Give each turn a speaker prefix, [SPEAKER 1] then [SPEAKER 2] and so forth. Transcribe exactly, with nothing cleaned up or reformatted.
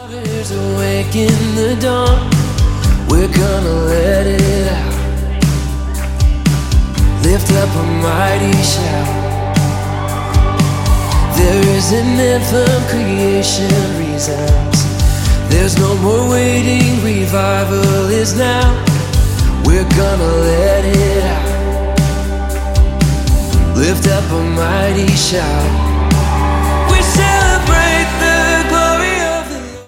[SPEAKER 1] Waters awake in the dawn. We're gonna let it out. Lift up a mighty shout. There is an anthem, creation resounds. There's no more waiting, revival is now. We're gonna let it out. Lift up a mighty shout.